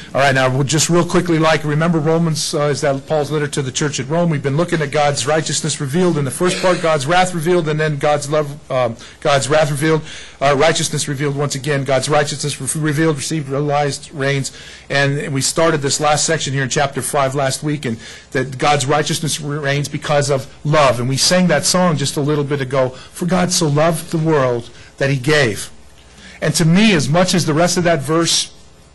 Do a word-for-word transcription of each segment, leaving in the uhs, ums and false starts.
All right, now we'll just real quickly, like, remember Romans uh, is that Paul's letter to the church at Rome. We've been looking at God's righteousness revealed in the first part, God's wrath revealed, and then God's love, um, God's wrath revealed, uh, righteousness revealed once again, God's righteousness re- revealed, received, realized, reigns. And we started this last section here in chapter five last week, and that God's righteousness reigns because of love. And we sang that song just a little bit ago, for God so loved the world that he gave. And to me, as much as the rest of that verse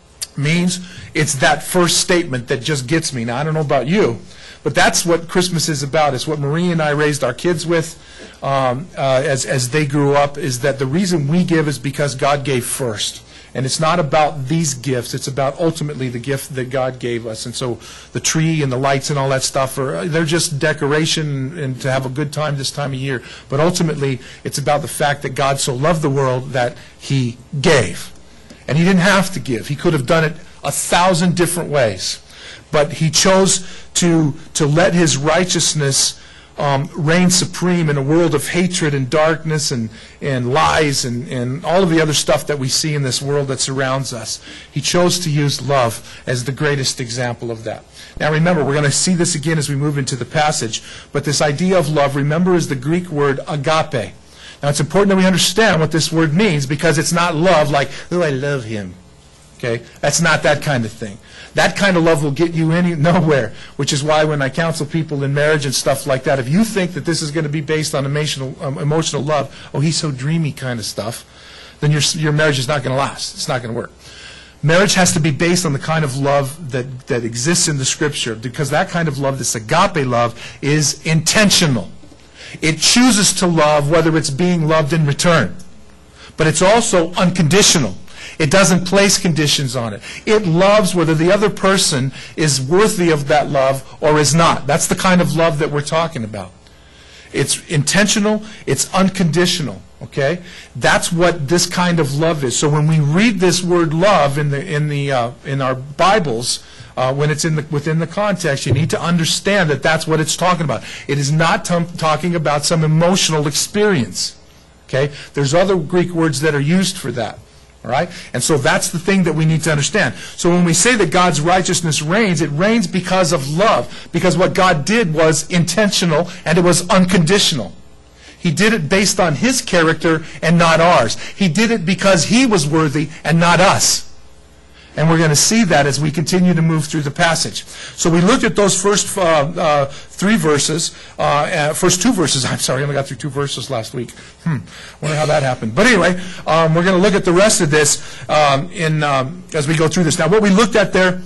means, it's that first statement that just gets me. Now, I don't know about you, but that's what Christmas is about. It's what Marie and I raised our kids with um, uh, as, as they grew up, is that the reason we give is because God gave first. And it's not about these gifts. It's about ultimately the gift that God gave us. And so the tree and the lights and all that stuff, are they're just decoration and to have a good time this time of year. But ultimately, it's about the fact that God so loved the world that he gave. And he didn't have to give. He could have done it a thousand different ways. But he chose to, to let his righteousness um, reign supreme in a world of hatred and darkness and, and lies and, and all of the other stuff that we see in this world that surrounds us. He chose to use love as the greatest example of that. Now remember, we're going to see this again as we move into the passage. But this idea of love, remember, is the Greek word agape. Now, it's important that we understand what this word means, because it's not love like, oh, I love him. Okay? That's not that kind of thing. That kind of love will get you any nowhere, which is why when I counsel people in marriage and stuff like that, if you think that this is going to be based on emotional, um, emotional love, oh, he's so dreamy kind of stuff, then your, your marriage is not going to last. It's not going to work. Marriage has to be based on the kind of love that, that exists in the Scripture, because that kind of love, this agape love, is intentional. It chooses to love whether it's being loved in return. But it's also unconditional. It doesn't place conditions on it. It loves whether the other person is worthy of that love or is not. That's the kind of love that we're talking about. It's intentional. It's unconditional. Okay? That's what this kind of love is. So when we read this word love in the in the uh, in our Bibles, Uh, when it's in the, within the context, you need to understand that that's what it's talking about. It is not t- talking about some emotional experience. Okay? There's other Greek words that are used for that. All right? And so that's the thing that we need to understand. So when we say that God's righteousness reigns, it reigns because of love. Because what God did was intentional and it was unconditional. He did it based on his character and not ours. He did it because he was worthy and not us. And we're going to see that as we continue to move through the passage. So we looked at those first uh, uh, three verses, uh, uh, first two verses. I'm sorry, I only got through two verses last week. Hmm, wonder how that happened. But anyway, um, we're going to look at the rest of this um, in um, as we go through this. Now, what we looked at there,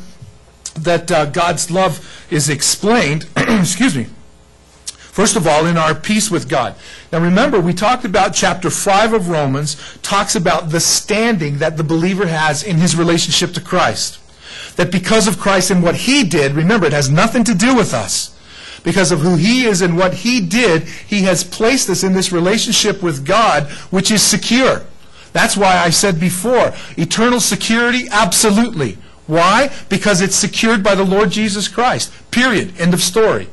that uh, God's love is explained, excuse me, first of all, in our peace with God. Now remember, we talked about chapter five of Romans, talks about the standing that the believer has in his relationship to Christ. That because of Christ and what he did, remember, it has nothing to do with us. Because of who he is and what he did, he has placed us in this relationship with God, which is secure. That's why I said before, eternal security, absolutely. Why? Because it's secured by the Lord Jesus Christ. Period. End of story.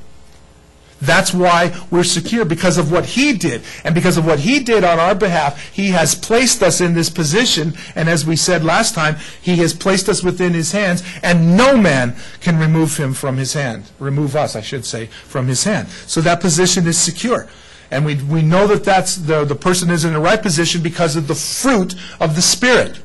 That's why we're secure, because of what he did. And because of what he did on our behalf, he has placed us in this position. And as we said last time, he has placed us within his hands, and no man can remove him from his hand. Remove us, I should say, from his hand. So that position is secure. And we, we know that that's the, the person is in the right position because of the fruit of the Spirit.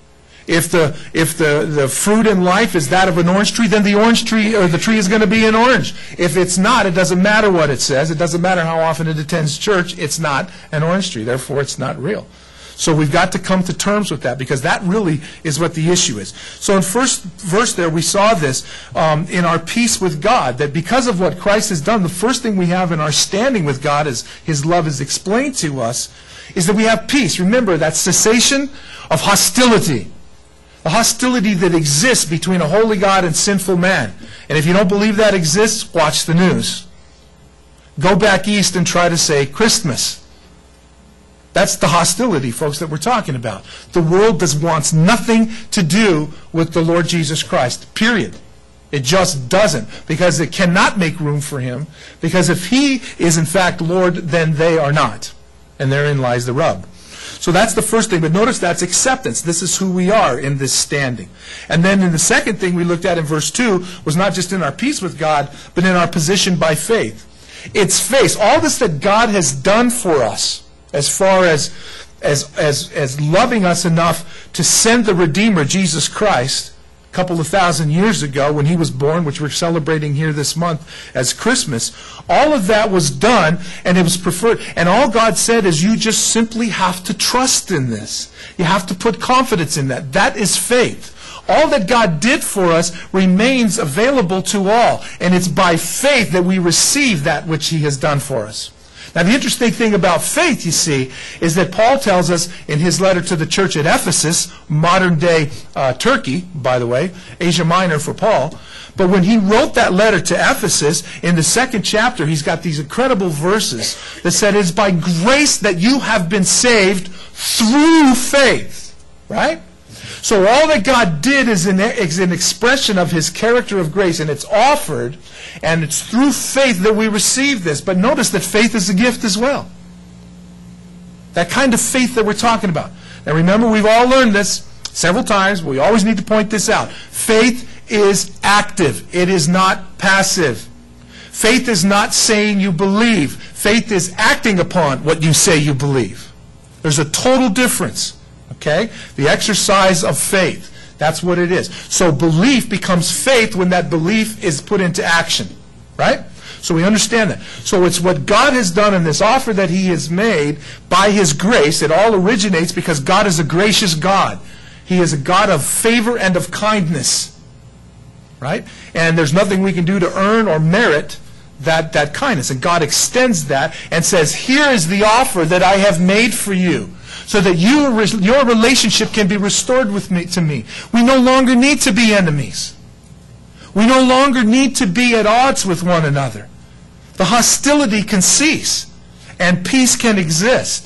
If the if the, the fruit in life is that of an orange tree, then the orange tree or the tree is going to be an orange. If it's not, it doesn't matter what it says. It doesn't matter how often it attends church. It's not an orange tree. Therefore, it's not real. So we've got to come to terms with that, because that really is what the issue is. So in first verse there, we saw this um, in our peace with God, that because of what Christ has done, the first thing we have in our standing with God, as his love is explained to us, is that we have peace. Remember, that cessation of hostility. The hostility that exists between a holy God and sinful man. And if you don't believe that exists, watch the news. Go back east and try to say Christmas. That's the hostility, folks, that we're talking about. The world does, wants nothing to do with the Lord Jesus Christ, period. It just doesn't, because it cannot make room for him, because if he is in fact Lord, then they are not. And therein lies the rub. So that's the first thing. But notice that's acceptance. This is who we are in this standing. And then in the second thing we looked at in verse two was not just in our peace with God, but in our position by faith. It's faith. All this that God has done for us, as far as, as, as, as loving us enough to send the Redeemer, Jesus Christ, a couple of thousand years ago when he was born, which we're celebrating here this month as Christmas, all of that was done, and it was preferred. And all God said is you just simply have to trust in this. You have to put confidence in that. That is faith. All that God did for us remains available to all, and it's by faith that we receive that which he has done for us. Now, the interesting thing about faith, you see, is that Paul tells us in his letter to the church at Ephesus, modern-day uh, Turkey, by the way, Asia Minor for Paul, but when he wrote that letter to Ephesus, in the second chapter, he's got these incredible verses that said, it's by grace that you have been saved through faith, right? So all that God did is an, is an expression of his character of grace, and it's offered, and it's through faith that we receive this. But notice that faith is a gift as well. That kind of faith that we're talking about. Now remember, we've all learned this several times, but we always need to point this out. Faith is active. It is not passive. Faith is not saying you believe. Faith is acting upon what you say you believe. There's a total difference. Okay? The exercise of faith. That's what it is. So belief becomes faith when that belief is put into action. Right? So we understand that. So it's what God has done in this offer that he has made by his grace. It all originates because God is a gracious God. He is a God of favor and of kindness. Right? And there's nothing we can do to earn or merit that, that kindness. And God extends that and says, here is the offer that I have made for you, so that you, your relationship can be restored with me, to me. We no longer need to be enemies. We no longer need to be at odds with one another. The hostility can cease, and peace can exist.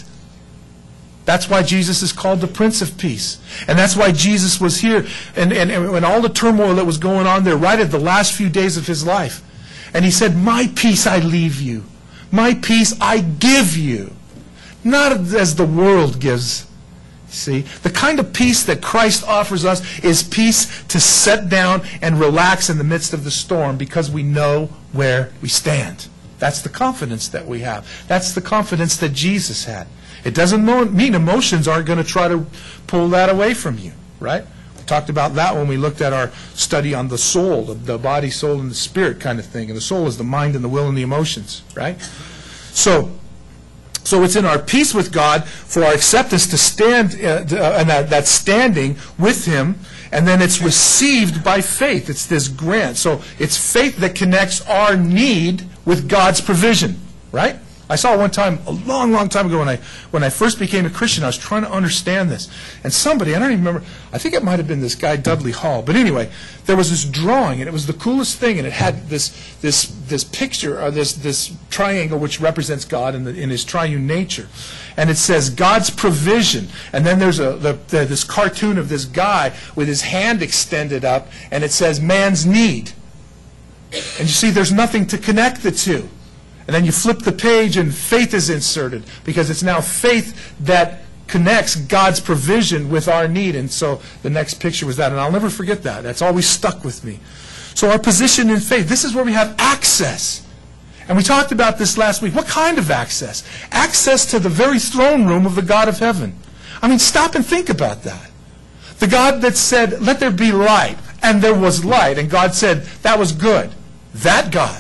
That's why Jesus is called the Prince of Peace. And that's why Jesus was here, and, and, and when all the turmoil that was going on there, right at the last few days of his life. And he said, my peace I leave you. My peace I give you. Not as the world gives. See, the kind of peace that Christ offers us is peace to set down and relax in the midst of the storm because we know where we stand. That's the confidence that we have. That's the confidence that Jesus had. It doesn't mean emotions aren't going to try to pull that away from you, right? We talked about that when we looked at our study on the soul, the body, soul, and the spirit kind of thing. And the soul is the mind and the will and the emotions, right? So, So it's in our peace with God for our acceptance to stand, uh, uh, and that, that standing with him, and then it's received by faith. It's this grant. So it's faith that connects our need with God's provision, right? I saw one time, a long, long time ago, when I when I first became a Christian, I was trying to understand this. And somebody, I don't even remember, I think it might have been this guy, Dudley Hall. But anyway, there was this drawing, and it was the coolest thing, and it had this this this picture, or this this triangle, which represents God in, the, in his triune nature. And it says, God's provision. And then there's a the, the, this cartoon of this guy with his hand extended up, and it says, man's need. And you see, there's nothing to connect the two. And then you flip the page and faith is inserted, because it's now faith that connects God's provision with our need. And so the next picture was that. And I'll never forget that. That's always stuck with me. So our position in faith, this is where we have access. And we talked about this last week. What kind of access? Access to the very throne room of the God of heaven. I mean, stop and think about that. The God that said, let there be light, and there was light, and God said, that was good. That God.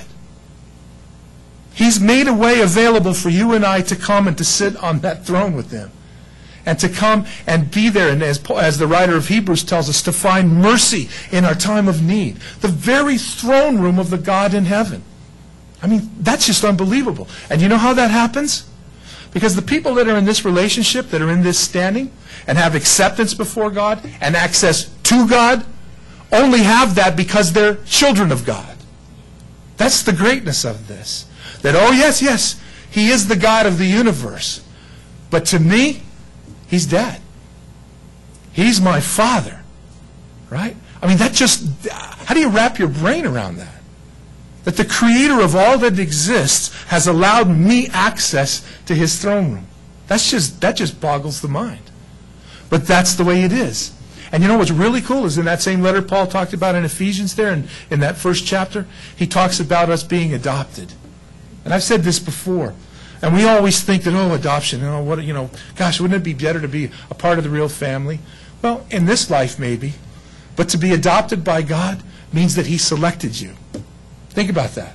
He's made a way available for you and I to come and to sit on that throne with him. And to come and be there, and as, as the writer of Hebrews tells us, to find mercy in our time of need. The very throne room of the God in heaven. I mean, that's just unbelievable. And you know how that happens? Because the people that are in this relationship, that are in this standing, and have acceptance before God, and access to God, only have that because they're children of God. That's the greatness of this. That, oh yes, yes, he is the God of the universe. But to me, he's dead. He's my Father. Right? I mean, that just, how do you wrap your brain around that? That the Creator of all that exists has allowed me access to his throne room. That's just, that just boggles the mind. But that's the way it is. And you know what's really cool is in that same letter Paul talked about in Ephesians there, in, in that first chapter, he talks about us being adopted. And I've said this before. And we always think that, oh, adoption, you know, what, you know, gosh, wouldn't it be better to be a part of the real family? Well, in this life, maybe. But to be adopted by God means that he selected you. Think about that.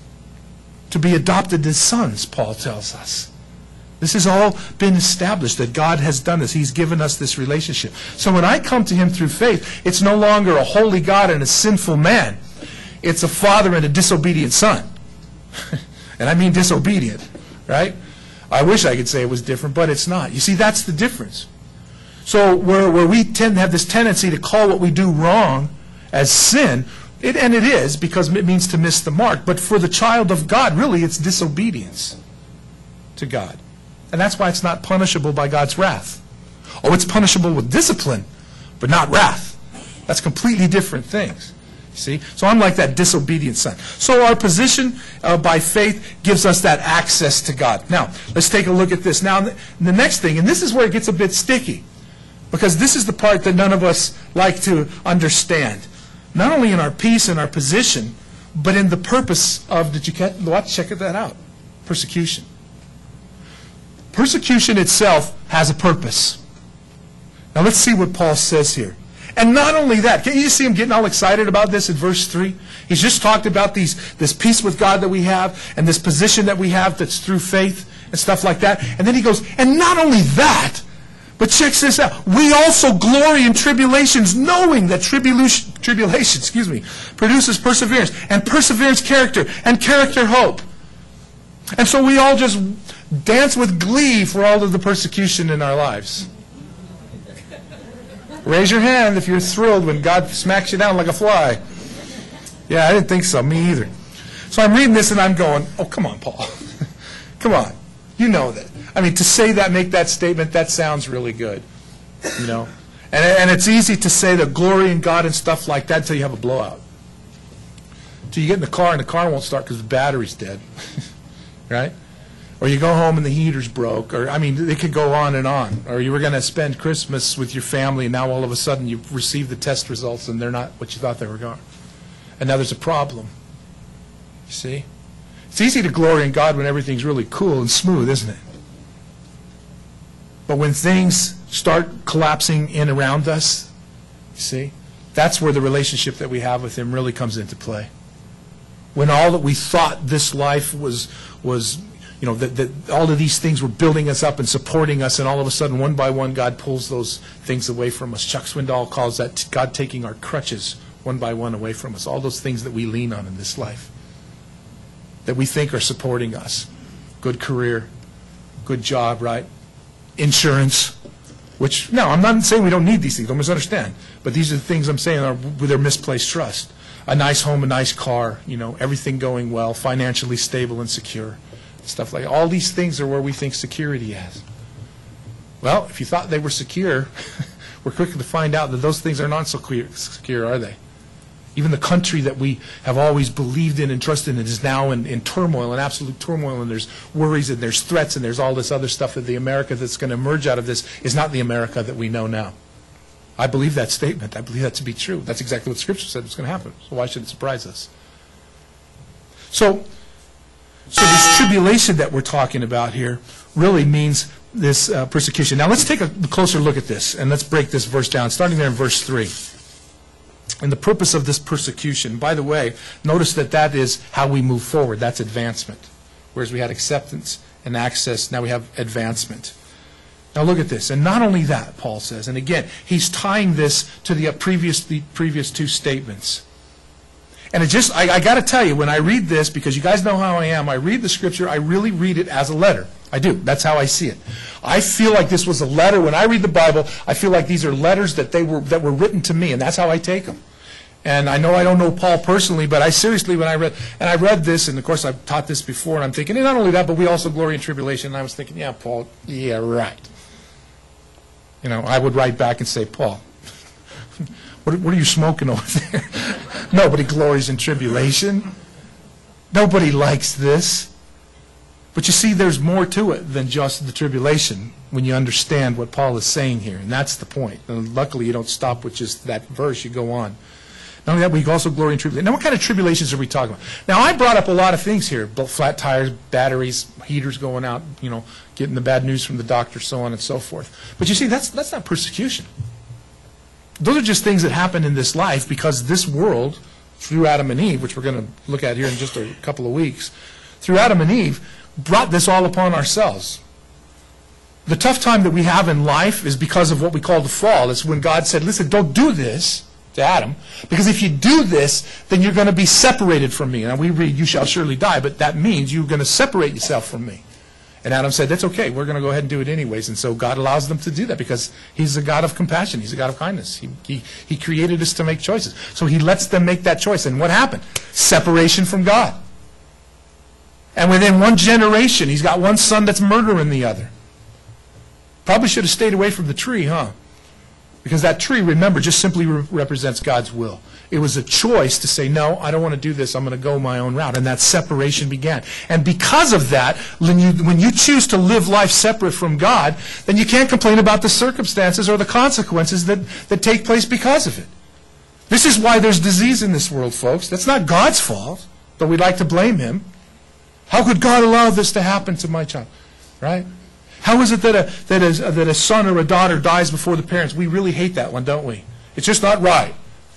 To be adopted as sons, Paul tells us. This has all been established, that God has done this. He's given us this relationship. So when I come to him through faith, it's no longer a holy God and a sinful man. It's a father and a disobedient son. And I mean disobedient, right? I wish I could say it was different, but it's not. You see, that's the difference. So where, where we tend to have this tendency to call what we do wrong as sin, it, and it is, because it means to miss the mark. But for the child of God, really, it's disobedience to God. And that's why it's not punishable by God's wrath. Oh, it's punishable with discipline, but not wrath. That's completely different things. See? So I'm like that disobedient son. So our position uh, by faith gives us that access to God. Now, let's take a look at this. Now, the next thing, and this is where it gets a bit sticky, because this is the part that none of us like to understand. Not only in our peace and our position, but in the purpose of, did you catch, watch, check that out, persecution. Persecution itself has a purpose. Now let's see what Paul says here. And not only that, can you see him getting all excited about this in verse three? He's just talked about these, this peace with God that we have and this position that we have that's through faith and stuff like that. And then he goes, and not only that, but check this out. We also glory in tribulations, knowing that tribulation, tribulation, excuse me, produces perseverance, and perseverance character, and character hope. And so we all just dance with glee for all of the persecution in our lives. Raise your hand if you're thrilled when God smacks you down like a fly. Yeah, I didn't think so. Me either. So I'm reading this and I'm going, oh, come on, Paul. Come on. You know that. I mean, to say that, make that statement, that sounds really good. You know? And, and it's easy to say the glory in God and stuff like that until you have a blowout. Until you get in the car and the car won't start because the battery's dead. Right? Or you go home and the heater's broke. Or, I mean, it could go on and on. Or you were going to spend Christmas with your family and now all of a sudden you've received the test results and they're not what you thought they were going. And now there's a problem. You see? It's easy to glory in God when everything's really cool and smooth, isn't it? But when things start collapsing in around us, you see, that's where the relationship that we have with him really comes into play. When all that we thought this life was, was you know, that, that all of these things were building us up and supporting us, and all of a sudden, one by one, God pulls those things away from us. Chuck Swindoll calls that God taking our crutches one by one away from us. All those things that we lean on in this life, that we think are supporting us. Good career, good job, right? Insurance, which, no, I'm not saying we don't need these things, don't misunderstand. But these are the things I'm saying are with their misplaced trust. A nice home, a nice car, you know, everything going well, financially stable and secure, stuff like that. All these things are where we think security is. Well, if you thought they were secure, we're quick to find out that those things are not so clear, secure, are they? Even the country that we have always believed in and trusted in is now in, in turmoil, in absolute turmoil, and there's worries and there's threats and there's all this other stuff that the America that's going to emerge out of this is not the America that we know now. I believe that statement. I believe that to be true. That's exactly what Scripture said was going to happen. So why should it surprise us? So, so this tribulation that we're talking about here really means this uh, persecution. Now let's take a closer look at this, and let's break this verse down, starting there in verse three. And the purpose of this persecution, by the way, notice that that is how we move forward. That's advancement. Whereas we had acceptance and access, now we have advancement. Now look at this. And not only that, Paul says, and again, he's tying this to the previous, the previous two statements. And it just, I, I got to tell you, when I read this, because you guys know how I am, I read the Scripture, I really read it as a letter. I do. That's how I see it. I feel like this was a letter. When I read the Bible, I feel like these are letters that they were that were written to me, and that's how I take them. And I know I don't know Paul personally, but I seriously, when I read, and I read this, and of course I've taught this before, and I'm thinking, and not only that, but we also glory in tribulation. And I was thinking, yeah, Paul, yeah, right. You know, I would write back and say, Paul, what, what are you smoking over there? Nobody glories in tribulation. Nobody likes this. But you see, there's more to it than just the tribulation when you understand what Paul is saying here, and that's the point. And luckily, you don't stop with just that verse. You go on. Not only that, we also glory in tribulation. Now, what kind of tribulations are we talking about? Now, I brought up a lot of things here. Flat tires, batteries, heaters going out, you know, getting the bad news from the doctor, so on and so forth. But you see, that's, that's not persecution. Those are just things that happen in this life because this world, through Adam and Eve, which we're going to look at here in just a couple of weeks, through Adam and Eve, brought this all upon ourselves. The tough time that we have in life is because of what we call the fall. It's when God said, listen, don't do this to Adam, because if you do this, then you're going to be separated from me. Now we read, you shall surely die, but that means you're going to separate yourself from me. And Adam said, that's okay, we're going to go ahead and do it anyways. And so God allows them to do that because he's a God of compassion. He's a God of kindness. He, he, he created us to make choices. So he lets them make that choice. And what happened? Separation from God. And within one generation, he's got one son that's murdering the other. Probably should have stayed away from the tree, huh? Because that tree, remember, just simply re represents God's will. It was a choice to say, no, I don't want to do this. I'm going to go my own route. And that separation began. And because of that, when you, when you choose to live life separate from God, then you can't complain about the circumstances or the consequences that, that take place because of it. This is why there's disease in this world, folks. That's not God's fault, though we'd like to blame him. How could God allow this to happen to my child? Right? How is it that a, that, a, that a son or a daughter dies before the parents? We really hate that one, don't we? It's just not right.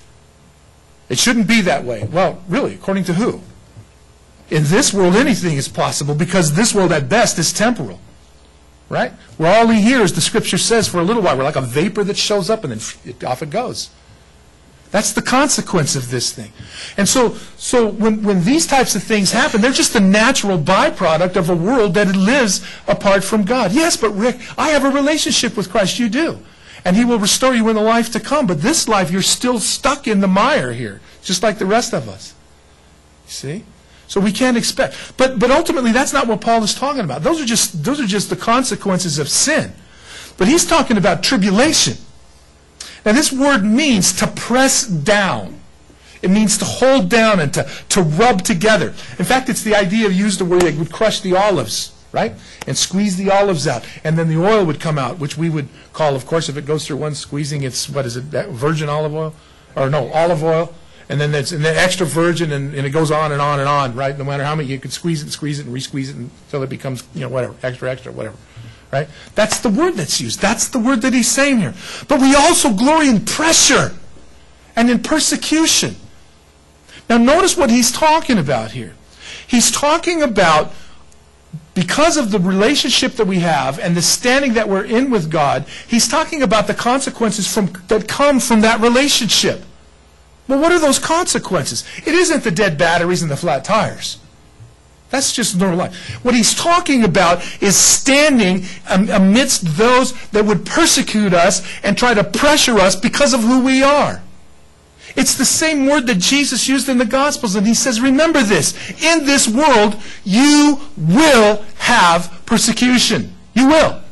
It shouldn't be that way. Well, really, according to who? In this world, anything is possible because this world, at best, is temporal. Right? We're all here, as the Scripture says, for a little while. We're like a vapor that shows up and then it, off it goes. That's the consequence of this thing. And so, so when, when these types of things happen, they're just a natural byproduct of a world that lives apart from God. Yes, but Rick, I have a relationship with Christ. You do. And he will restore you in the life to come. But this life, you're still stuck in the mire here, just like the rest of us. See? So we can't expect. But, but ultimately, that's not what Paul is talking about. Those are just, those are just the consequences of sin. But he's talking about tribulation. Now, this word means to press down. It means to hold down and to, to rub together. In fact, it's the idea of used where they would crush the olives, right? And squeeze the olives out. And then the oil would come out, which we would call, of course, if it goes through one squeezing, it's, what is it, virgin olive oil? Or no, olive oil. And then it's and then extra virgin, and, and it goes on and on and on, right? No matter how many, you can squeeze it and squeeze it and re-squeeze it until it becomes, you know, whatever, extra, extra, whatever. Right? That's the word that's used. That's the word that he's saying here. But we also glory in pressure and in persecution. Now notice what he's talking about here. He's talking about, because of the relationship that we have and the standing that we're in with God, he's talking about the consequences from, that come from that relationship. Well, what are those consequences? It isn't the dead batteries and the flat tires. That's just normal life. What he's talking about is standing amidst those that would persecute us and try to pressure us because of who we are. It's the same word that Jesus used in the Gospels, and he says, remember this, in this world you will have persecution. You will.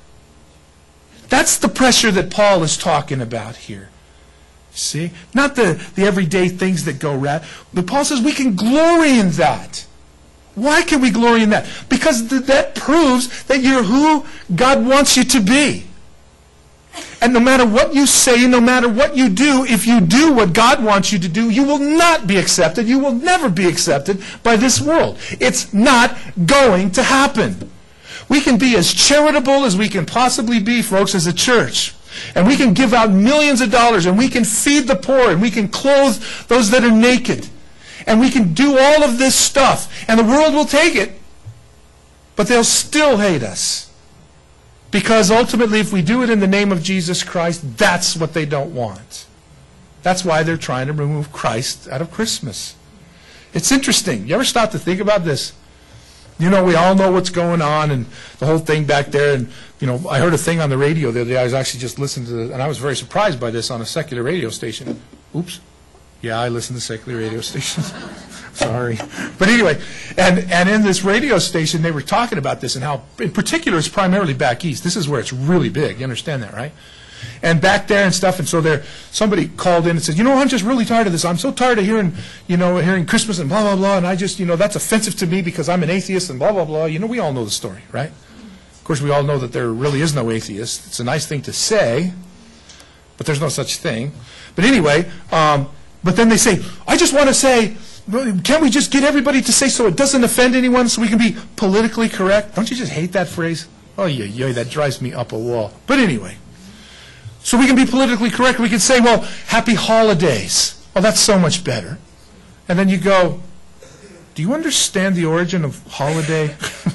That's the pressure that Paul is talking about here. See? Not the, the everyday things that go right, but Paul says we can glory in that. Why can we glory in that? Because th that proves that you're who God wants you to be. And no matter what you say, no matter what you do, if you do what God wants you to do, you will not be accepted. You will never be accepted by this world. It's not going to happen. We can be as charitable as we can possibly be, folks, as a church. And we can give out millions of dollars, and we can feed the poor, and we can clothe those that are naked. And we can do all of this stuff, and the world will take it, but they'll still hate us. Because ultimately, if we do it in the name of Jesus Christ, that's what they don't want. That's why they're trying to remove Christ out of Christmas. It's interesting. You ever stop to think about this? You know, we all know what's going on and the whole thing back there. And, you know, I heard a thing on the radio the other day. I was actually just listening to, the, and I was very surprised by this on a secular radio station. Oops. Yeah, I listen to secular radio stations. Sorry. But anyway, and, and in this radio station, they were talking about this and how, in particular, it's primarily back east. This is where it's really big. You understand that, right? And back there and stuff, and so there, somebody called in and said, you know, I'm just really tired of this. I'm so tired of hearing, you know, hearing Christmas and blah, blah, blah, and I just, you know, that's offensive to me because I'm an atheist and blah, blah, blah. You know, we all know the story, right? Of course, we all know that there really is no atheist. It's a nice thing to say, but there's no such thing. But anyway, um, but then they say, I just want to say, can't we just get everybody to say so it doesn't offend anyone so we can be politically correct? Don't you just hate that phrase? Oh, yeah, yeah, that drives me up a wall. But anyway. So we can be politically correct. We can say, well, happy holidays. Oh, that's so much better. And then you go, do you understand the origin of holiday?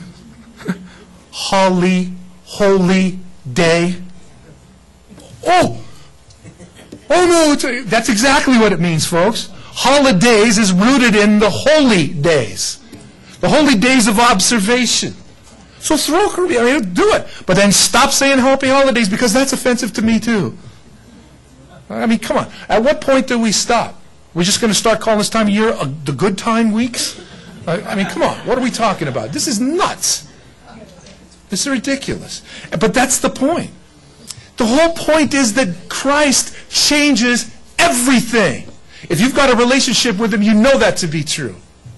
Holly, holy day. Oh, oh no, it's a, that's exactly what it means, folks. Holidays is rooted in the holy days. The holy days of observation. So throw Kirby, I mean, do it. But then stop saying happy holidays because that's offensive to me too. I mean, come on. At what point do we stop? We're just going to start calling this time of year uh, the good time weeks? I, I mean, come on. What are we talking about? This is nuts. This is ridiculous. But that's the point. The whole point is that Christ changes everything. If you've got a relationship with Him, you know that to be true.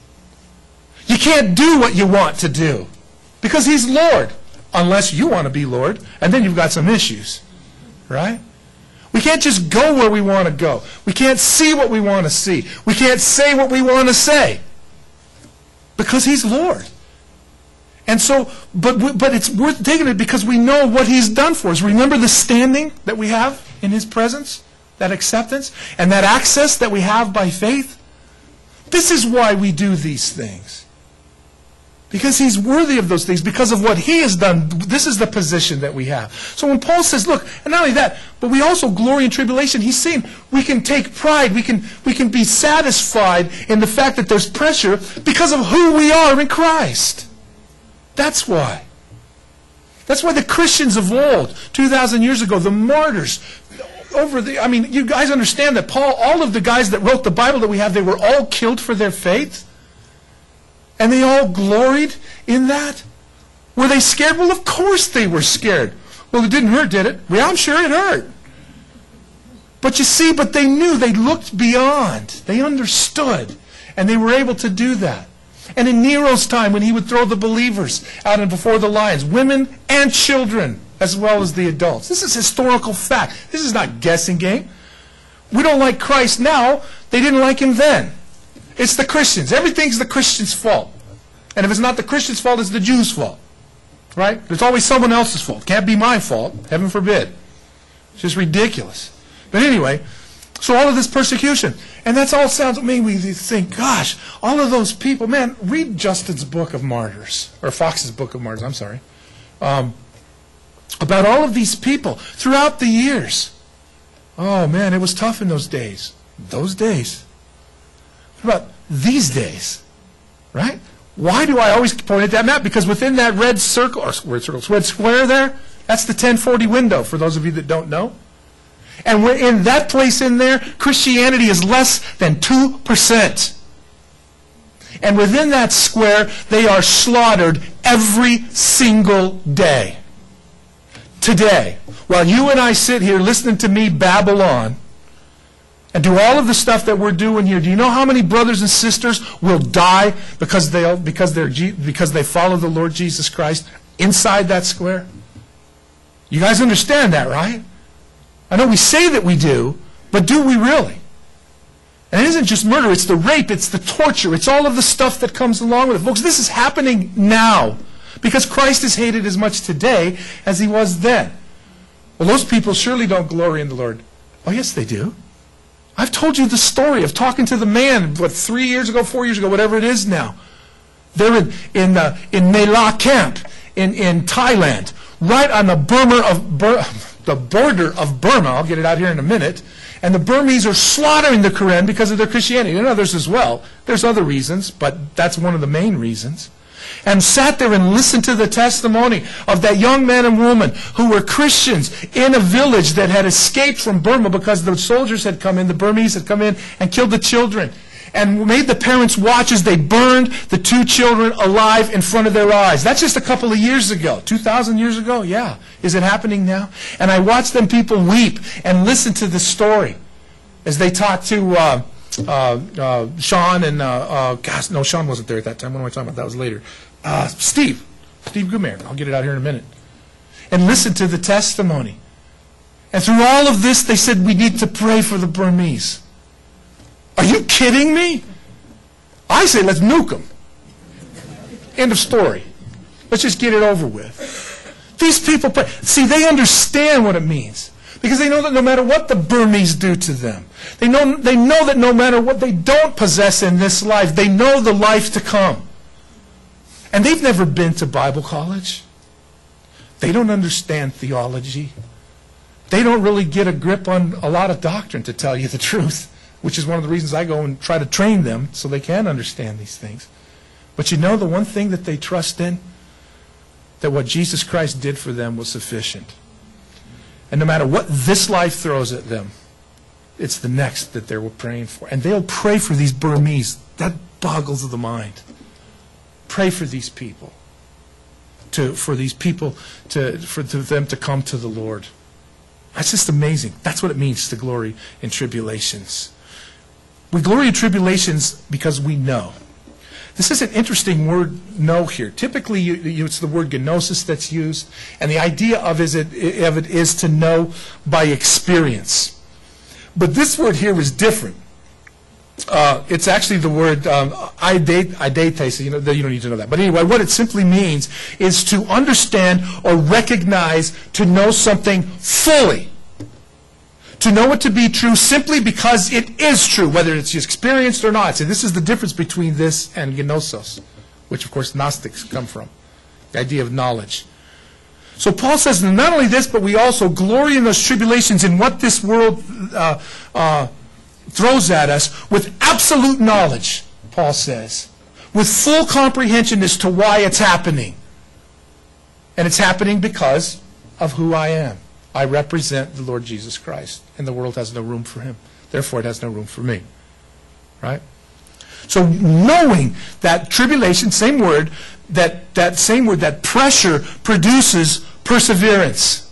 You can't do what you want to do. Because He's Lord, unless you want to be Lord, and then you've got some issues, right? We can't just go where we want to go. We can't see what we want to see. We can't say what we want to say, because He's Lord. And so, but but it's worth taking it because we know what He's done for us. Remember the standing that we have in His presence, that acceptance, and that access that we have by faith? This is why we do these things. Because He's worthy of those things, because of what He has done. This is the position that we have. So when Paul says, look, and not only that, but we also glory in tribulation, he's saying we can take pride, we can, we can be satisfied in the fact that there's pressure because of who we are in Christ. That's why. That's why the Christians of old, two thousand years ago, the martyrs, over the, I mean, you guys understand that Paul, all of the guys that wrote the Bible that we have, they were all killed for their faith? And they all gloried in that? Were they scared? Well, of course they were scared. Well, it didn't hurt, did it? Well, I'm sure it hurt. But you see, but they knew, they looked beyond. They understood. And they were able to do that. And in Nero's time, when he would throw the believers out and before the lions, women and children, as well as the adults. This is historical fact. This is not guessing game. We don't like Christ now. They didn't like Him then. It's the Christians. Everything's the Christians' fault. And if it's not the Christians' fault, it's the Jews' fault. Right? It's always someone else's fault. Can't be my fault. Heaven forbid. It's just ridiculous. But anyway, so all of this persecution. And that's all sounds, I mean, we think, gosh, all of those people, man, read Justin's Book of Martyrs. Or Fox's Book of Martyrs, I'm sorry. Um, about all of these people throughout the years. Oh, man, it was tough in those days. Those days. What about these days? Right? Why do I always point at that map? Because within that red circle, or red circle, red square there, that's the ten forty window, for those of you that don't know. And we're in that place in there, Christianity is less than two percent. And within that square, they are slaughtered every single day. Today, while you and I sit here listening to me babble on, and do all of the stuff that we're doing here, do you know how many brothers and sisters will die because they because they're because they follow the Lord Jesus Christ inside that square? You guys understand that, right? I know we say that we do, but do we really? And it isn't just murder, it's the rape, it's the torture, it's all of the stuff that comes along with it. Folks, this is happening now because Christ is hated as much today as He was then. Well, those people surely don't glory in the Lord. Oh, yes, they do. I've told you the story of talking to the man, what, three years ago, four years ago, whatever it is now. They're in in, uh, in My La camp in, in Thailand, right on the Burma of Bur the border of Burma. I'll get it out here in a minute. And the Burmese are slaughtering the Karen because of their Christianity. And others as well. There's other reasons, but that's one of the main reasons. And sat there and listened to the testimony of that young man and woman who were Christians in a village that had escaped from Burma because the soldiers had come in, the Burmese had come in and killed the children. and made the parents watch as they burned the two children alive in front of their eyes. That's just a couple of years ago. two thousand years ago? Yeah. Is it happening now? And I watched them people weep and listen to the story as they talked to uh, uh, uh, Sean and, uh, uh, gosh, no, Sean wasn't there at that time. What am I talking about? That was later. Uh, Steve. Steve Gumair. I'll get it out here in a minute. And listen to the testimony. And through all of this, they said, we need to pray for the Burmese. Are you kidding me? I say, let's nuke them. End of story. Let's just get it over with. These people pray. See, they understand what it means. Because they know that no matter what the Burmese do to them, they know, they know that no matter what they don't possess in this life, they know the life to come. And they've never been to Bible college. They don't understand theology. They don't really get a grip on a lot of doctrine, to tell you the truth, which is one of the reasons I go and try to train them so they can understand these things. But you know the one thing that they trust in? That what Jesus Christ did for them was sufficient. And no matter what this life throws at them, it's the next that they're praying for. And they'll pray for these Burmese. That boggles the mind. Pray for these people. To, for these people, to, for to them to come to the Lord. That's just amazing. That's what it means to glory in tribulations. We glory in tribulations because we know. This is an interesting word, know, here. Typically, you, you, it's the word gnosis that's used, and the idea of, is it, of it is to know by experience. But this word here is different. Uh, it's actually the word um, eidetes. You know, you don't need to know that. But anyway, what it simply means is to understand or recognize, to know something fully. To know it to be true simply because it is true, whether it's experienced or not. So this is the difference between this and gnosos, which of course Gnostics come from, the idea of knowledge. So Paul says not only this, but we also glory in those tribulations in what this world uh, uh, throws at us with absolute knowledge, Paul says, with full comprehension as to why it's happening. And it's happening because of who I am. I represent the Lord Jesus Christ, and the world has no room for him. Therefore, it has no room for me. Right? So knowing that tribulation, same word, that, that same word, that pressure produces perseverance.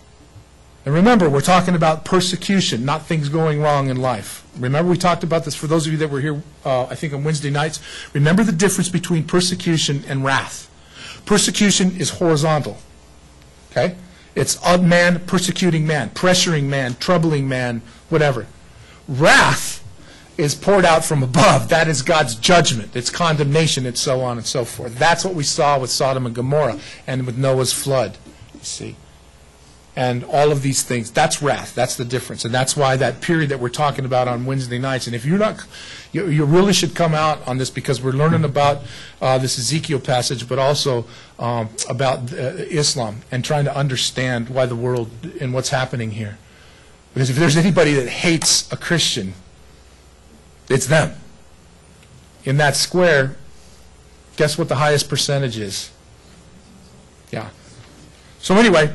And remember, we're talking about persecution, not things going wrong in life. Remember, we talked about this for those of you that were here, uh, I think, on Wednesday nights. Remember the difference between persecution and wrath. Persecution is horizontal. Okay? It's a man persecuting man, pressuring man, troubling man, whatever. Wrath is poured out from above. That is God's judgment. It's condemnation, and so on and so forth. That's what we saw with Sodom and Gomorrah and with Noah's flood, you see. And all of these things, that's wrath. That's the difference. And that's why that period that we're talking about on Wednesday nights, and if you're not, you, you really should come out on this, because we're learning about uh, this Ezekiel passage, but also um, about uh, Islam, and trying to understand why the world and what's happening here. Because if there's anybody that hates a Christian, it's them. In that square, guess what the highest percentage is? Yeah. So anyway,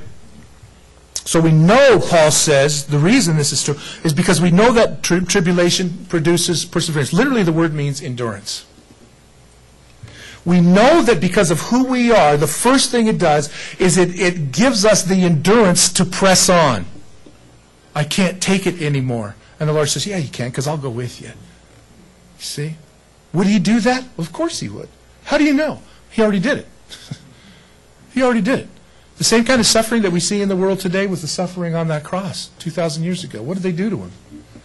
so we know, Paul says, the reason this is true is because we know that tri tribulation produces perseverance. Literally, the word means endurance. We know that because of who we are, the first thing it does is it, it gives us the endurance to press on. I can't take it anymore. And the Lord says, yeah, you can, because I'll go with you. You see? Would he do that? Well, of course he would. How do you know? He already did it. He already did it. The same kind of suffering that we see in the world today was the suffering on that cross two thousand years ago. What did they do to him?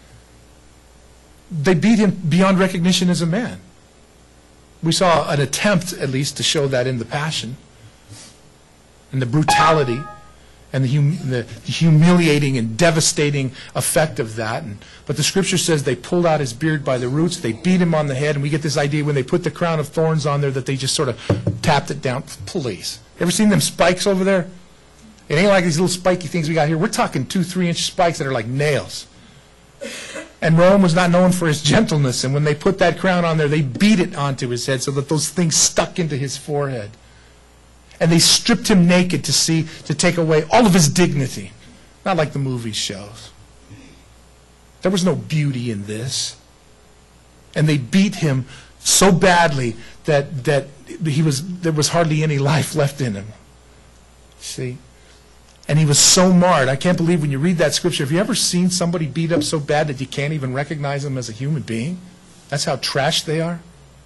They beat him beyond recognition as a man. We saw an attempt, at least, to show that in the Passion, and the brutality and the, hum the humiliating and devastating effect of that. And, but the Scripture says they pulled out his beard by the roots, they beat him on the head, and we get this idea when they put the crown of thorns on there that they just sort of tapped it down. Please. Ever seen them spikes over there? It ain't like these little spiky things we got here. We're talking two, three inch spikes that are like nails. And Rome was not known for his gentleness, and when they put that crown on there, they beat it onto his head so that those things stuck into his forehead. And they stripped him naked to see, to take away all of his dignity. Not like the movie shows. There was no beauty in this. And they beat him so badly that, that he was, there was hardly any life left in him. See? And he was so marred. I can't believe when you read that scripture, have you ever seen somebody beat up so bad that you can't even recognize them as a human being? That's how trashed they are.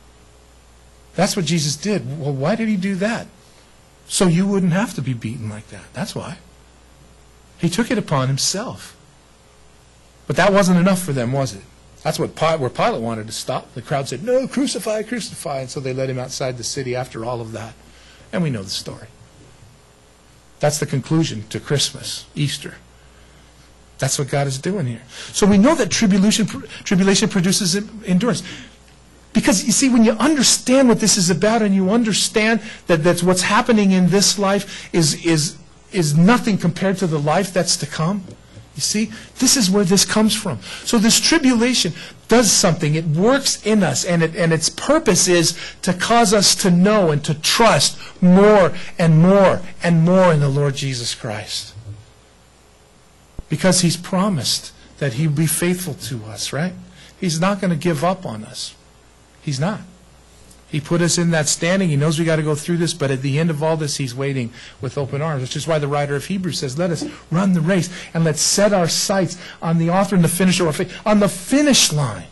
That's what Jesus did. Well, why did he do that? So you wouldn't have to be beaten like that. That's why. He took it upon himself. But that wasn't enough for them, was it? That's what where Pilate wanted to stop. The crowd said, no, crucify, crucify. And so they led him outside the city after all of that. And we know the story. That's the conclusion to Christmas, Easter. That's what God is doing here. So we know that tribulation, tribulation produces endurance. Because, you see, when you understand what this is about and you understand that that's what's happening in this life is, is, is nothing compared to the life that's to come, you see, this is where this comes from. So this tribulation does something. It works in us, and, it, and its purpose is to cause us to know and to trust more and more and more in the Lord Jesus Christ. Because he's promised that he'll be faithful to us, right? He's not going to give up on us. He's not. He put us in that standing. He knows we got to go through this, but at the end of all this, he's waiting with open arms, which is why the writer of Hebrews says, let us run the race and let's set our sights on the author and the finisher of our faith, on the finish line.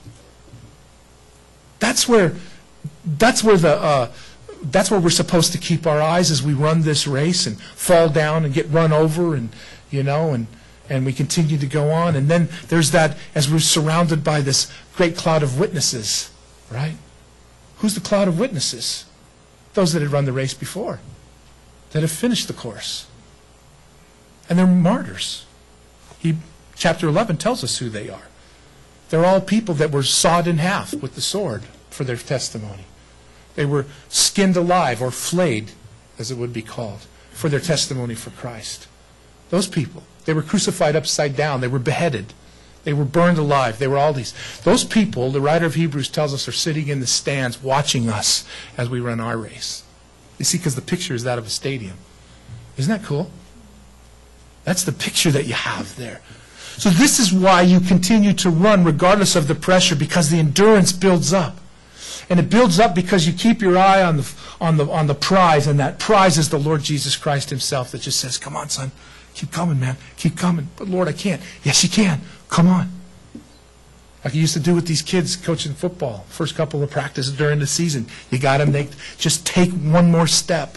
That's where, that's where the, uh, that's where we're supposed to keep our eyes as we run this race and fall down and get run over, and you know, and and we continue to go on. And then there's that, as we're surrounded by this great cloud of witnesses. Right? Who's the cloud of witnesses? Those that had run the race before, that have finished the course. And they're martyrs. He, chapter eleven tells us who they are. They're all people that were sawed in half with the sword for their testimony. They were skinned alive, or flayed, as it would be called, for their testimony for Christ. Those people, they were crucified upside down. They were beheaded. They were burned alive. They were all these. Those people, the writer of Hebrews tells us, are sitting in the stands watching us as we run our race. You see, because the picture is that of a stadium. Isn't that cool? That's the picture that you have there. So this is why you continue to run regardless of the pressure, because the endurance builds up. And it builds up because you keep your eye on the, on the, on the prize, and that prize is the Lord Jesus Christ himself that just says, come on, son. Keep coming, man. Keep coming. But Lord, I can't. Yes, you can. Come on. Like you used to do with these kids coaching football. First couple of practices during the season. You got them. They just take one more step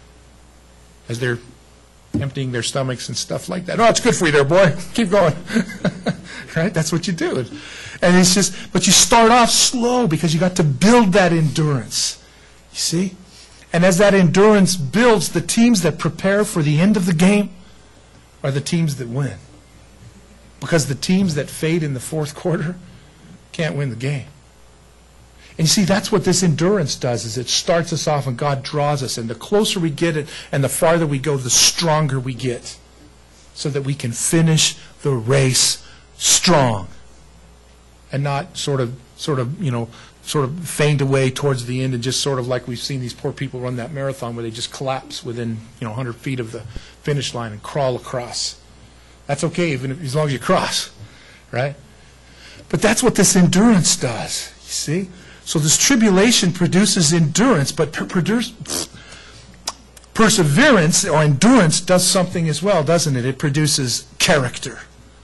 as they're emptying their stomachs and stuff like that. Oh, it's good for you there, boy. Keep going. Right? That's what you do. And it's just, but you start off slow because you got to build that endurance. You see? And as that endurance builds, the teams that prepare for the end of the game are the teams that win. Because the teams that fade in the fourth quarter can't win the game. And you see, that's what this endurance does, is it starts us off and God draws us. And the closer we get it and the farther we go, the stronger we get. So that we can finish the race strong. And not sort of, sort of, you know, sort of faint away towards the end and just sort of like we've seen these poor people run that marathon where they just collapse within, you know, one hundred feet of the finish line and crawl across. That's okay, even if, as long as you cross, right? But that's what this endurance does, you see? So this tribulation produces endurance, but per produce, perseverance or endurance does something as well, doesn't it? It produces character.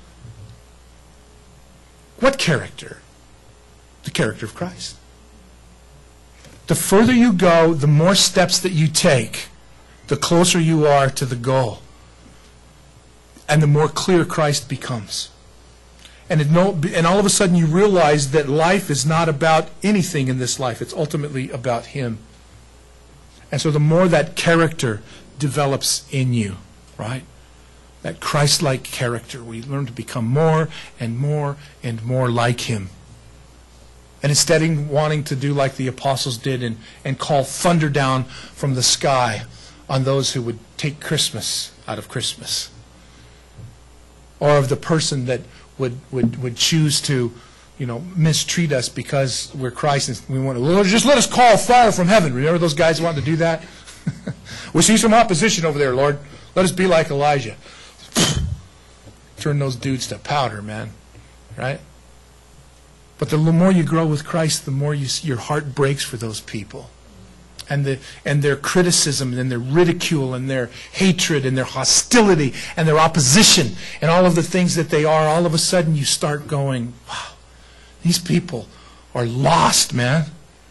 What character? The character of Christ. The further you go, the more steps that you take, the closer you are to the goal. And the more clear Christ becomes. And, it no, and all of a sudden you realize that life is not about anything in this life. It's ultimately about Him. And so the more that character develops in you, right? That Christ-like character, we learn to become more and more and more like Him. And instead of wanting to do like the apostles did and, and call thunder down from the sky on those who would take Christmas out of Christmas. Or of the person that would, would, would choose to, you know, mistreat us because we're Christ and we want to, well, just let us call fire from heaven. Remember those guys who wanted to do that? We see some opposition over there, Lord. Let us be like Elijah. Turn those dudes to powder, man. Right? But the more you grow with Christ, the more you, your heart breaks for those people. And, the, and their criticism and their ridicule and their hatred and their hostility and their opposition and all of the things that they are, all of a sudden you start going, wow, these people are lost, man.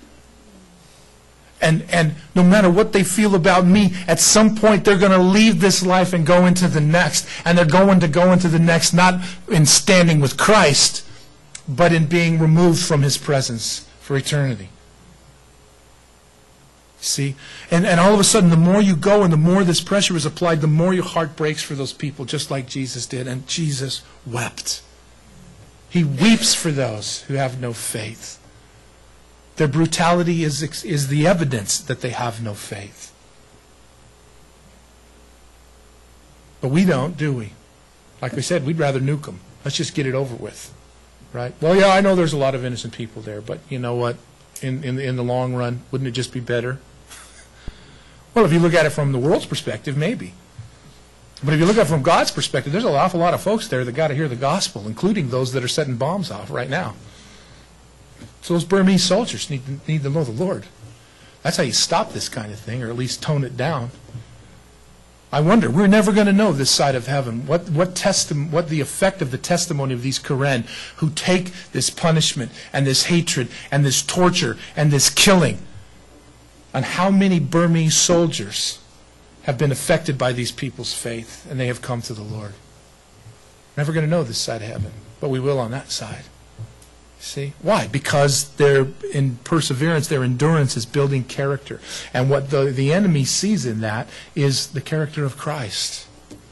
And, and no matter what they feel about me, at some point they're going to leave this life and go into the next. And they're going to go into the next not in standing with Christ, but in being removed from His presence for eternity. See? And, and all of a sudden, the more you go and the more this pressure is applied, the more your heart breaks for those people, just like Jesus did. And Jesus wept. He weeps for those who have no faith. Their brutality is, is the evidence that they have no faith. But we don't, do we? Like we said, we'd rather nuke them. Let's just get it over with. Right? Well, yeah, I know there's a lot of innocent people there, but you know what? In, in, in the long run, wouldn't it just be better? Well, if you look at it from the world's perspective, maybe. But if you look at it from God's perspective, there's an awful lot of folks there that got to hear the gospel, including those that are setting bombs off right now. So those Burmese soldiers need to, need to know the Lord. That's how you stop this kind of thing, or at least tone it down. I wonder, we're never going to know this side of heaven, what, what, testi- what the effect of the testimony of these Karen who take this punishment and this hatred and this torture and this killing, on how many Burmese soldiers have been affected by these people's faith and they have come to the Lord. Never going to know this side of heaven, but we will on that side. See? Why? Because their in perseverance, their endurance is building character. And what the, the enemy sees in that is the character of Christ.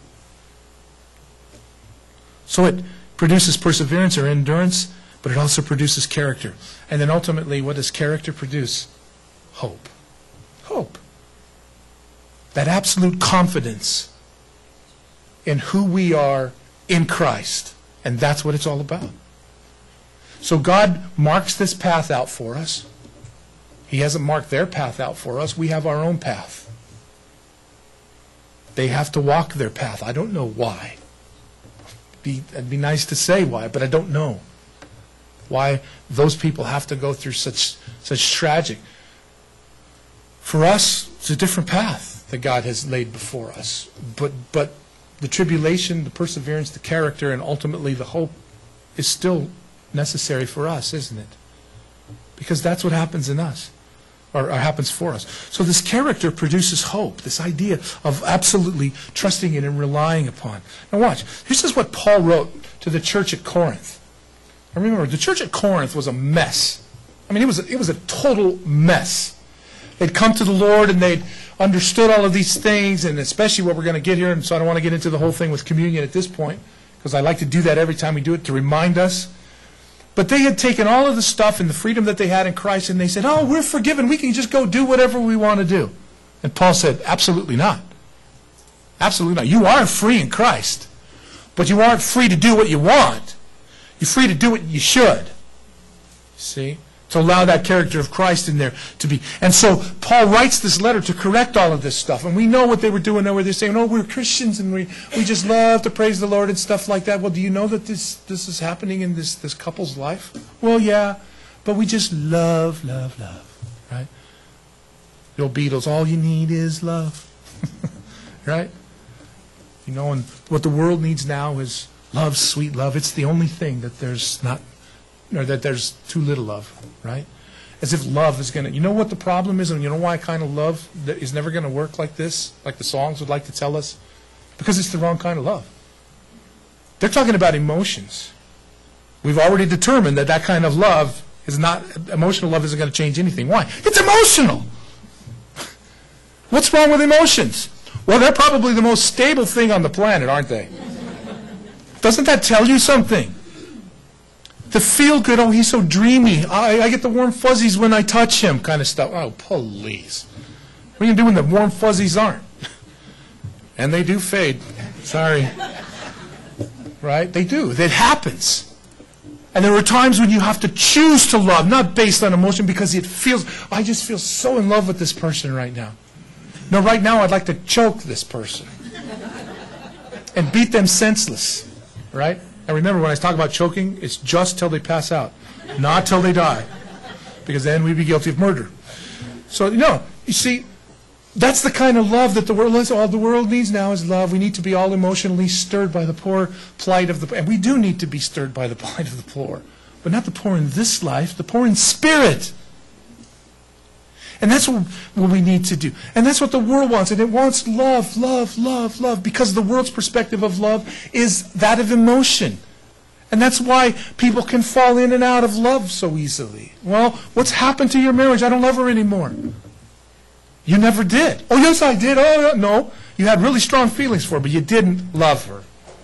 So it produces perseverance or endurance, but it also produces character. And then ultimately, what does character produce? Hope. Hope. That absolute confidence in who we are in Christ. And that's what it's all about. So God marks this path out for us. He hasn't marked their path out for us. We have our own path. They have to walk their path. I don't know why. It'd be, it'd be nice to say why, but I don't know why those people have to go through such such tragic. For us, it's a different path that God has laid before us. But but the tribulation, the perseverance, the character, and ultimately the hope is still necessary for us, isn't it? Because that's what happens in us, or, or happens for us. So this character produces hope, this idea of absolutely trusting in and relying upon. Now watch, this is what Paul wrote to the church at Corinth. I remember, the church at Corinth was a mess. I mean, it was a, it was a total mess. They'd come to the Lord and they'd understood all of these things, and especially what we're going to get here, and so I don't want to get into the whole thing with communion at this point, because I like to do that every time we do it to remind us. But they had taken all of the stuff and the freedom that they had in Christ, and they said, oh, we're forgiven. We can just go do whatever we want to do. And Paul said, absolutely not. Absolutely not. You are free in Christ, but you aren't free to do what you want. You're free to do what you should. See? To allow that character of Christ in there to be. And so Paul writes this letter to correct all of this stuff. And we know what they were doing there, where they're saying, oh, we're Christians and we, we just love to praise the Lord and stuff like that. Well, do you know that this, this is happening in this, this couple's life? Well, yeah, but we just love, love, love. Right? The old Beatles, all you need is love. Right? You know, and what the world needs now is love, sweet love. It's the only thing that there's not, or that there's too little of, right? As if love is going to... You know what the problem is, and you know why kind of love that is never going to work like this, like the songs would like to tell us? Because it's the wrong kind of love. They're talking about emotions. We've already determined that that kind of love is not... Emotional love isn't going to change anything. Why? It's emotional! What's wrong with emotions? Well, they're probably the most stable thing on the planet, aren't they? Doesn't that tell you something? The feel good, oh, he's so dreamy. I, I get the warm fuzzies when I touch him kind of stuff. Oh, please. What are you doing when the warm fuzzies aren't? And they do fade. Sorry. Right? They do. It happens. And there are times when you have to choose to love, not based on emotion, because it feels, I just feel so in love with this person right now. No, right now I'd like to choke this person and beat them senseless. Right? And remember, when I talk about choking, it's just till they pass out. Not till they die. Because then we'd be guilty of murder. So, you know, you see, that's the kind of love that the world, all the world needs now is love. We need to be all emotionally stirred by the poor plight of the poor. And we do need to be stirred by the plight of the poor. But not the poor in this life, the poor in spirit. And that's what, what we need to do. And that's what the world wants. And it wants love, love, love, love. Because the world's perspective of love is that of emotion. And that's why people can fall in and out of love so easily. Well, what's happened to your marriage? I don't love her anymore. You never did. Oh, yes, I did. Oh, no. You had really strong feelings for her, but you didn't love her.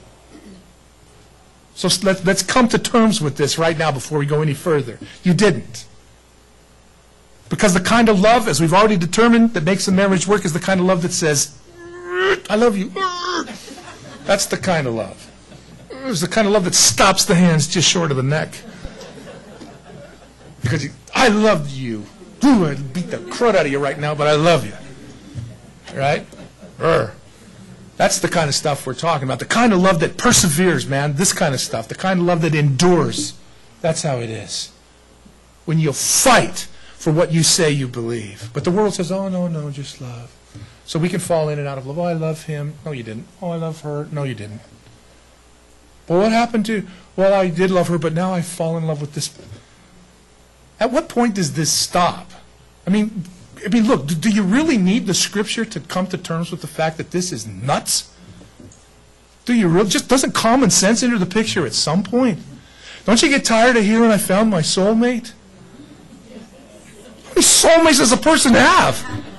So let, let's come to terms with this right now before we go any further. You didn't. Because the kind of love, as we've already determined, that makes a marriage work is the kind of love that says, I love you. That's the kind of love. It's the kind of love that stops the hands just short of the neck. Because you, I love you. Ooh, I'd beat the crud out of you right now, but I love you. Right? Urgh. That's the kind of stuff we're talking about. The kind of love that perseveres, man. This kind of stuff. The kind of love that endures. That's how it is. When you fight for what you say you believe. But the world says, oh, no, no, just love. So we can fall in and out of love. Oh, I love him. No, you didn't. Oh, I love her. No, you didn't. Well, what happened to, well, I did love her, but now I fall in love with this. At what point does this stop? I mean, I mean, look, do you really need the Scripture to come to terms with the fact that this is nuts? Do you really? Just doesn't common sense enter the picture at some point? Don't you get tired of hearing I found my soulmate? How many soulmates does a person have?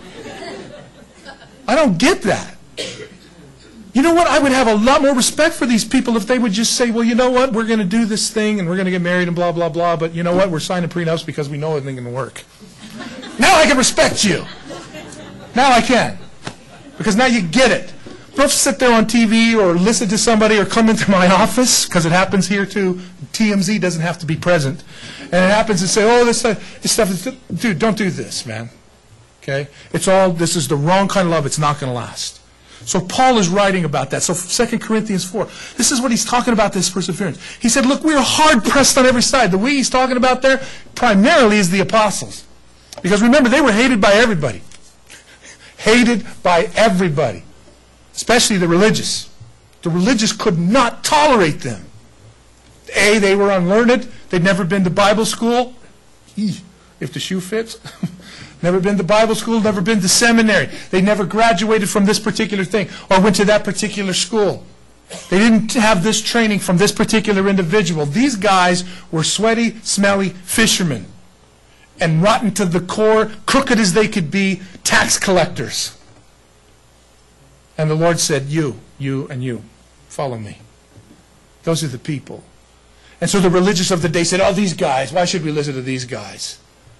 I don't get that. You know what? I would have a lot more respect for these people if they would just say, well, you know what? We're going to do this thing and we're going to get married and blah, blah, blah. But you know what? We're signing prenups because we know everything's going to work. Now I can respect you. Now I can. Because now you get it. Don't sit there on T V or listen to somebody or come into my office, because it happens here too. T M Z doesn't have to be present. And it happens and say, oh, this, uh, this stuff is... Dude, don't do this, man. Okay? It's all... This is the wrong kind of love. It's not going to last. So Paul is writing about that. So Second Corinthians four, this is what he's talking about, this perseverance. He said, look, we are hard-pressed on every side. The we he's talking about there primarily is the apostles. Because remember, they were hated by everybody. Hated by everybody. Especially the religious. The religious could not tolerate them. A, they were unlearned. They'd never been to Bible school. If the shoe fits. Never been to Bible school, never been to seminary. They never graduated from this particular thing or went to that particular school. They didn't have this training from this particular individual. These guys were sweaty, smelly fishermen and rotten to the core, crooked as they could be, tax collectors. And the Lord said, you, you, and you, follow me. Those are the people. And so the religious of the day said, oh, these guys, why should we listen to these guys?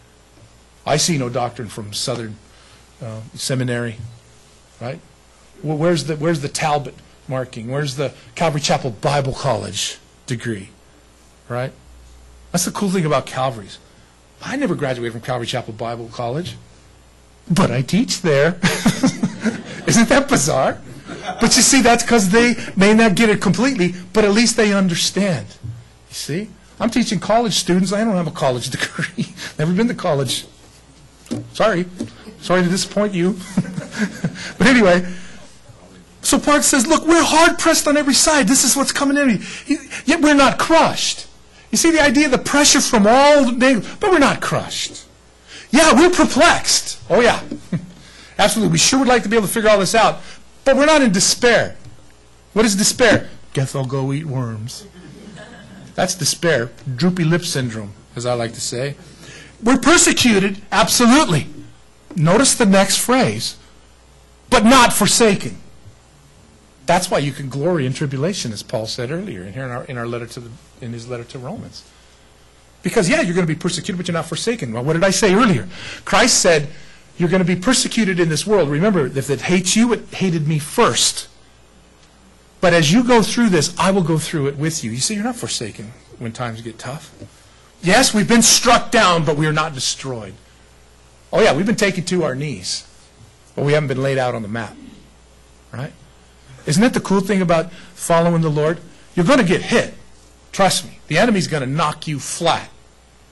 I see no doctrine from Southern uh, Seminary, right? Well, where's the where's the Talbot marking? Where's the Calvary Chapel Bible College degree, right? That's the cool thing about Calvary's. I never graduated from Calvary Chapel Bible College, but I teach there. Isn't that bizarre? But you see, that's because they may not get it completely, but at least they understand. You see? I'm teaching college students. I don't have a college degree. Never been to college. Sorry. Sorry to disappoint you. But anyway, so Paul says, look, we're hard-pressed on every side. This is what's coming in. Yet we're not crushed. You see the idea, the pressure from all the... But we're not crushed. Yeah, we're perplexed. Oh, yeah. Absolutely. We sure would like to be able to figure all this out. But we're not in despair. What is despair? Guess I'll go eat worms. That's despair. Droopy lip syndrome, as I like to say. We're persecuted, absolutely. Notice the next phrase. But not forsaken. That's why you can glory in tribulation, as Paul said earlier, and here in our, in our letter to the, in his letter to Romans. Because, yeah, you're going to be persecuted, but you're not forsaken. Well, what did I say earlier? Christ said, you're going to be persecuted in this world. Remember, if it hates you, it hated me first. But as you go through this, I will go through it with you. You see, you're not forsaken when times get tough. Yes, we've been struck down, but we are not destroyed. Oh, yeah, we've been taken to our knees, but we haven't been laid out on the map. Right? Isn't that the cool thing about following the Lord? You're going to get hit. Trust me. The enemy's going to knock you flat.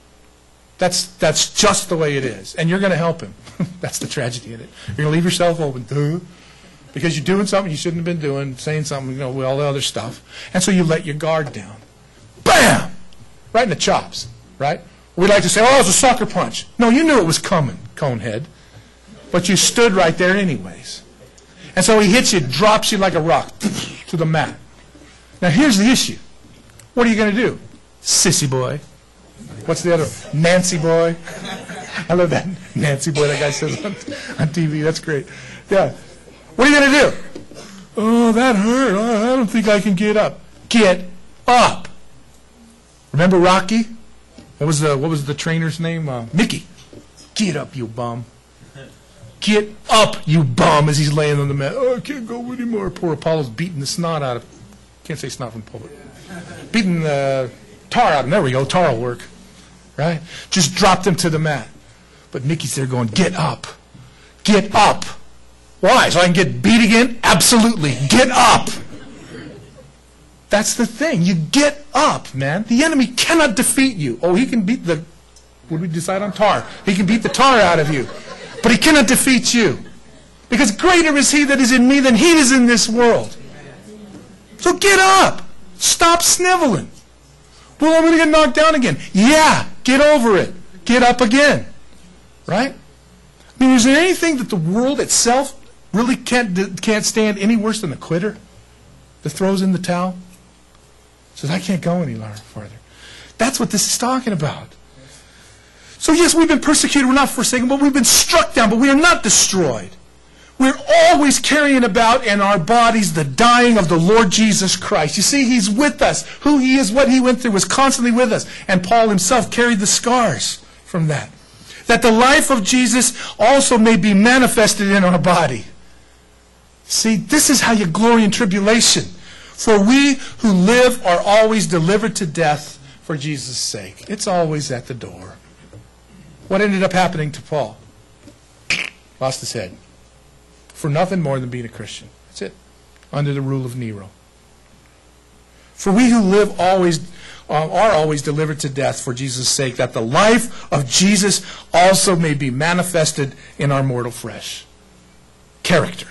That's, that's just the way it is. And you're going to help him. That's the tragedy in it. You're going to leave yourself open, duh, because you're doing something you shouldn't have been doing, saying something, you know, with all the other stuff. And so you let your guard down. Bam! Right in the chops, right? We like to say, oh, it was a sucker punch. No, you knew it was coming, conehead. But you stood right there anyways. And so he hits you, drops you like a rock to the mat. Now here's the issue. What are you going to do? Sissy boy. What's the other? Nancy boy. I love that Nancy boy that guy says on, on T V. That's great. Yeah. What are you going to do? Oh, that hurt. Oh, I don't think I can get up. Get up. Remember Rocky? What was the, what was the trainer's name? Uh, Mickey. Get up, you bum. Get up, you bum, as he's laying on the mat. Oh, I can't go anymore. Poor Apollo's beating the snot out of, can't say snot from public. Beating the tar out of him. There we go. Tar will work. Right? Just dropped him to the mat. But Mickey's there going, get up. Get up. Why? So I can get beat again? Absolutely. Get up. That's the thing. You get up, man. The enemy cannot defeat you. Oh, he can beat the, what did we decide on? Tar. He can beat the tar out of you. But he cannot defeat you. Because greater is he that is in me than he is in this world. So get up. Stop sniveling. Well, I'm going to get knocked down again. Yeah, get over it. Get up again. Right? I mean, is there anything that the world itself really can't, can't stand any worse than a quitter that throws in the towel? Says, I can't go any farther. That's what this is talking about. So yes, we've been persecuted, we're not forsaken, but we've been struck down, but we are not destroyed. We're always carrying about in our bodies the dying of the Lord Jesus Christ. You see, he's with us. Who he is, what he went through was constantly with us. And Paul himself carried the scars from that. That the life of Jesus also may be manifested in our body. See, this is how you glory in tribulation. For we who live are always delivered to death for Jesus' sake. It's always at the door. What ended up happening to Paul? Lost his head. For nothing more than being a Christian. That's it. Under the rule of Nero. For we who live always uh, are always delivered to death for Jesus' sake, that the life of Jesus also may be manifested in our mortal flesh. Character.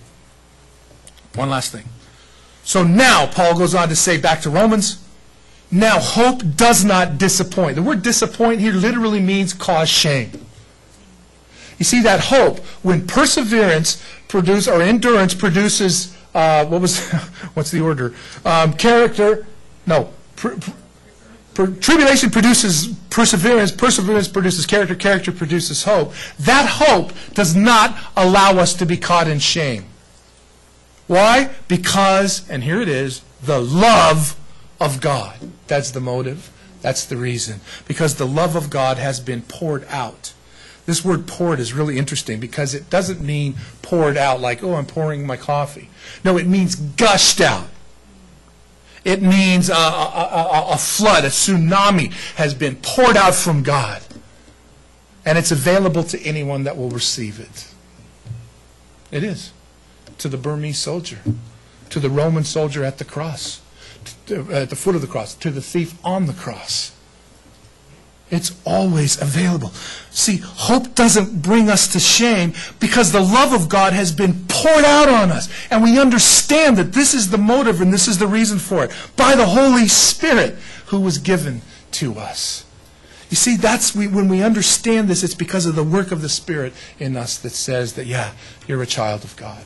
One last thing. So now, Paul goes on to say, back to Romans, now hope does not disappoint. The word disappoint here literally means cause shame. You see, that hope, when perseverance produce, or endurance produces, uh, what was, what's the order? Um, character, no, per, per, tribulation produces perseverance, perseverance produces character, character produces hope. That hope does not allow us to be caught in shame. Why? Because, and here it is, the love of God. That's the motive. That's the reason. Because the love of God has been poured out. This word poured is really interesting because it doesn't mean poured out like, oh, I'm pouring my coffee. No, it means gushed out. It means a, a, a, a flood, a tsunami has been poured out from God. And it's available to anyone that will receive it. It is. To the Burmese soldier, to the Roman soldier at the cross, to, at the foot of the cross, to the thief on the cross. It's always available. See, hope doesn't bring us to shame because the love of God has been poured out on us. And we understand that this is the motive and this is the reason for it. By the Holy Spirit who was given to us. You see, that's we, when we understand this, it's because of the work of the Spirit in us that says that, yeah, you're a child of God.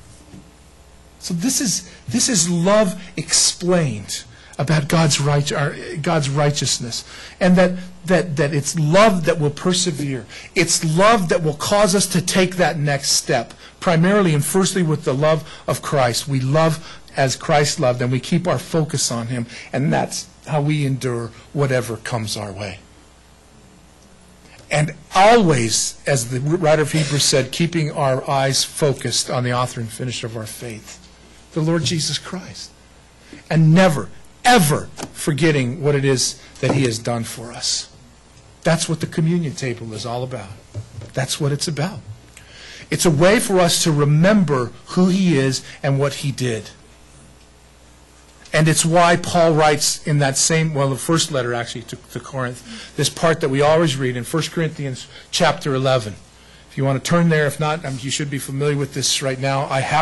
So this is this is love explained about God's right, God's righteousness, and that that that it's love that will persevere. It's love that will cause us to take that next step. Primarily and firstly with the love of Christ. We love as Christ loved, and we keep our focus on Him, and that's how we endure whatever comes our way. And always, as the writer of Hebrews said, keeping our eyes focused on the author and finisher of our faith, the Lord Jesus Christ. And never, ever forgetting what it is that He has done for us. That's what the communion table is all about. That's what it's about. It's a way for us to remember who He is and what He did. And it's why Paul writes in that same, well, the first letter actually to, to Corinth, this part that we always read in First Corinthians chapter eleven. If you want to turn there, if not, um, you should be familiar with this right now. I have